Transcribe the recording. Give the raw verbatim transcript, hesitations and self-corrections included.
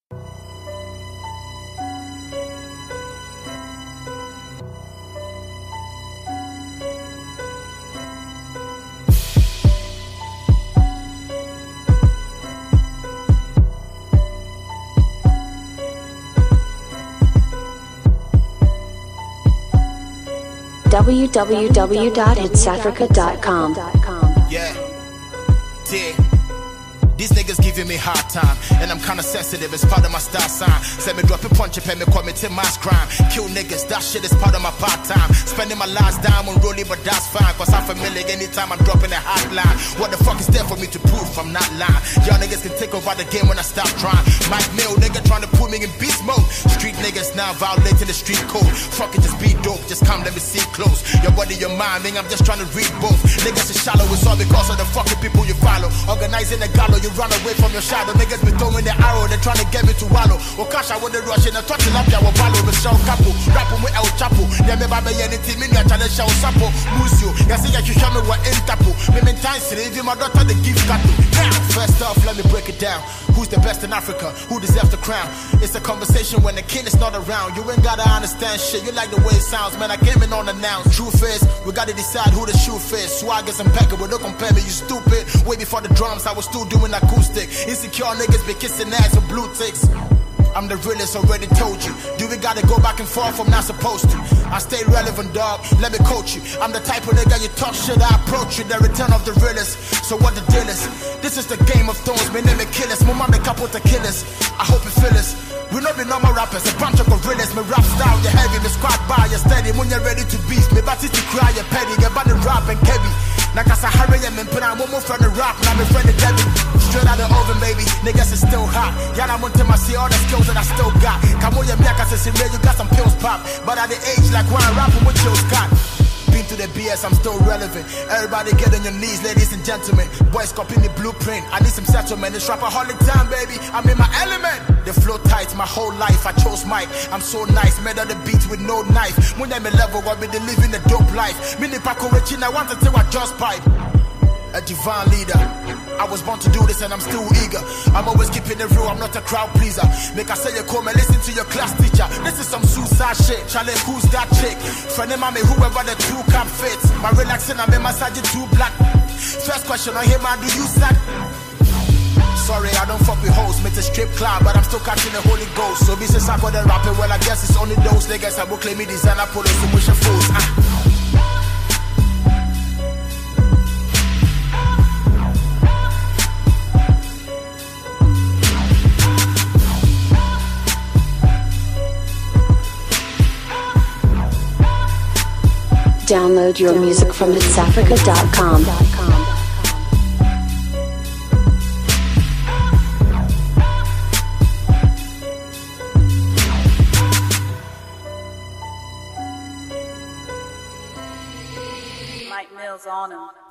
w w w dot hits africa dot com. Yeah, yeah. These niggas giving me hard time, and I'm kinda sensitive, it's part of my style sign. Send me drop a punch, pay me commit to mass crime. Kill niggas, that shit is part of my part time. Spending my last dime on rolling, but that's fine, cause I'm familiar anytime I'm dropping a hotline. What the fuck is there for me to prove? I'm not lying. Y'all niggas can take over the game when I stop trying. Mike Mill, nigga trying to put me in beast mode. Street niggas now violating the street code. Fuck it, just be dope, just come, let me see close. Your body, your mind, nigga, I'm just trying to read both. Niggas is shallow, it's all because of the fucking people you follow. Organizing the gallows, you run away from your shadow. Niggas be throwing the arrow, they trying to get me to wallow. Okasha with the rush in a touching up, ya wallow with show capo. Rapping with El Chapo. Yeah, me baby anything, me ya challenge show sapo. Musio, ya see ya you show me what in tapo. Me me time slave, my daughter the gift cato. Now, first off, let me break it down. Who's the best in Africa? Who deserves the crown? It's a conversation when the king is not around. You ain't gotta understand shit, you like the way it sounds. Man, I came in unannounced. Truth is, we gotta decide who the shoe fits. Swag is impeccable, don't compare me, you stupid. Way before the drums, I was still doing acoustic. Insecure niggas be kissing ass with blue ticks. I'm the realest, already told you. Do we gotta go back and forth? I'm not supposed to. I stay relevant, dog, let me coach you. I'm the type of nigga you talk shit, I approach you. The return of the realest, so what the deal is? This is the Game of Thrones, my name is Killers. My mama couple the killers, I hope you feel this. We not be normal rappers, a bunch of gorillas. My rap style, you heavy, me squad by, you steady. When you're ready to beast, me batty to cry, you petty. You about to rap and heavy. Nakasa Harry and put on one more friend of rap, now my friend of Debbie. Straight out the oven, baby, niggas is still hot. Y'all want to see all the skills that I still got. Come on, your miaka says you got some pills pop. But at the age like when I rapping with Joe Scott. Been to the B S, I'm still relevant. Everybody get on your knees, ladies and gentlemen. Boys copying the blueprint, I need some settlement. It's rapaholic time, baby, I'm in my element. The flow tight, my whole life, I chose Mike. I'm so nice, made all the beats with no knife. When I'm a level, I'll be living a dope life. Mini Paco Richin, I want to tell I just pipe. A divine leader. I was born to do this and I'm still eager. I'm always keeping it real, I'm not a crowd pleaser. Make I say you come and listen to your class teacher. This is some suicide shit. Charlie, who's that chick? Friend of mommy, whoever the two cap fits. My relaxing, I'm in massaging two black. First question on him, man, do you sack? Sorry, I don't fuck with hoes, it's a strip club, but I'm still catching the Holy Ghost. So since I got the rapping, well I guess it's only those niggas I will claim me designer polos to wish a fools. Ah. Download your music from hits africa dot com. Mike Mills on him.